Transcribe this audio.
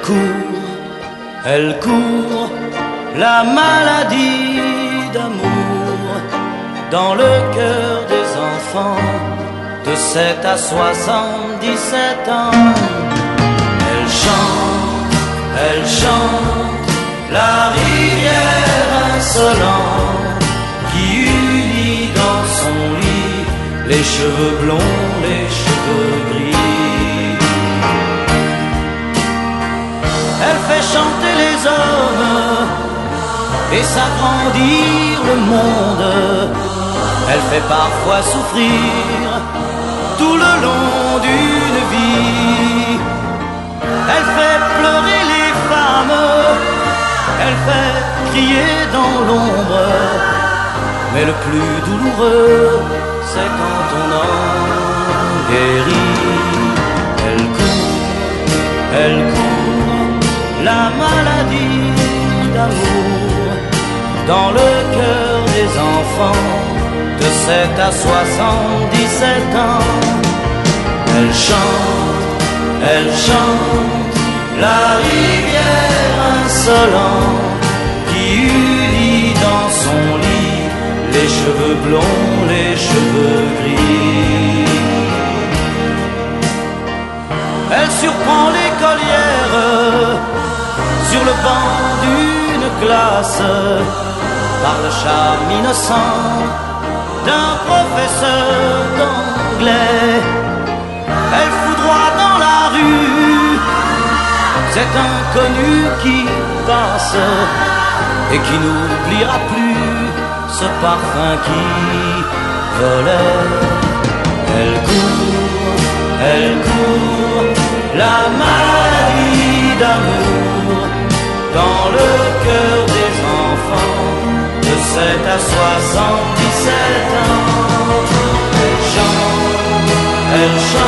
elle court, la maladie d'amour dans le cœur des enfants de 7 à 77 ans. Elle chante la rivière insolente qui unit dans son lit les cheveux blonds, les cheveux gris. Elle fait chanter les hommes et s'agrandir le monde. Elle fait parfois souffrir tout le long d'une vie. Elle fait pleurer les femmes, elle fait crier dans l'ombre. Mais le plus douloureux, c'est quand on en guérit. Elle court, la maladie d'amour dans le cœur des enfants de 7 à 77 ans. Elle chante la rivière insolente qui unit dans son lit les cheveux blonds, les cheveux gris. Elle surprend l'écolière sur le banc d'une classe par le charme innocent d'un professeur d'anglais. Elle foudroie dans la rue cet inconnu qui passe et qui n'oubliera plus ce parfum qui volait. Elle court, la maladie d'amour dans le cœur des enfants de 7 à 77 ans. Elle chante